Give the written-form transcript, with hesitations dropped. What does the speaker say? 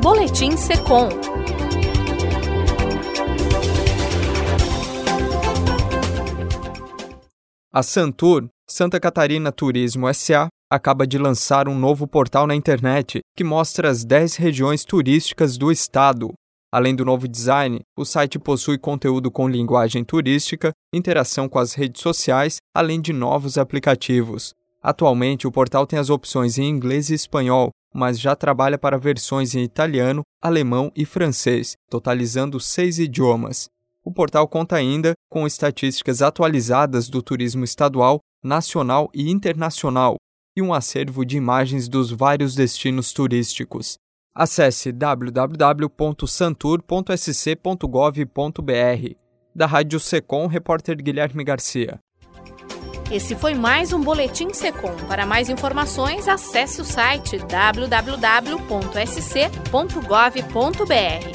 Boletim Secom. A Santur, Santa Catarina Turismo S.A., acaba de lançar um novo portal na internet que mostra as 10 regiões turísticas do estado. Além do novo design, o site possui conteúdo com linguagem turística, interação com as redes sociais, além de novos aplicativos. Atualmente, o portal tem as opções em inglês e espanhol, mas já trabalha para versões em italiano, alemão e francês, totalizando 6 idiomas. O portal conta ainda com estatísticas atualizadas do turismo estadual, nacional e internacional e um acervo de imagens dos vários destinos turísticos. Acesse www.santur.sc.gov.br. Da Rádio Secom, repórter Guilherme Garcia. Esse foi mais um Boletim Secom. Para mais informações, acesse o site www.sc.gov.br.